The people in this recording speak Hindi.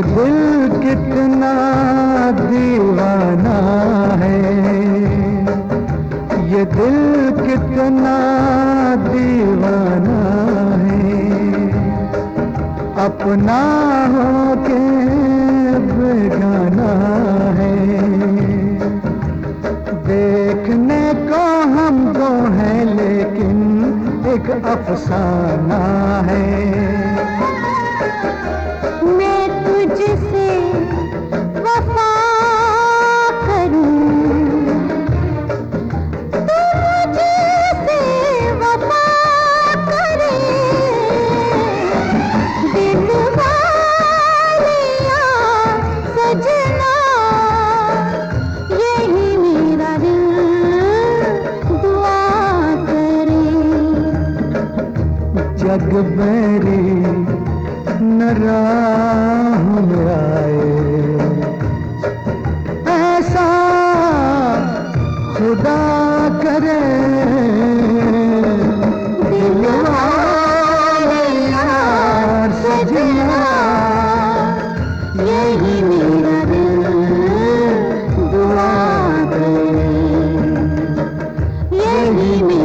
दिल कितना दीवाना है, ये दिल कितना दीवाना है, अपना हो के बेगाना है। देखने को हम दो हैं लेकिन एक अफसाना है। मैं तुझसे वफा करूं, तू मुझसे वफा करे, दिल वालिया सजना, यही मेरा दिल दुआ करे। जग मेरी न राह में आए, ऐसा खुदा करे, दिल वाले यार सजना, यही मेरा दिल दुआ करे, यही मेरा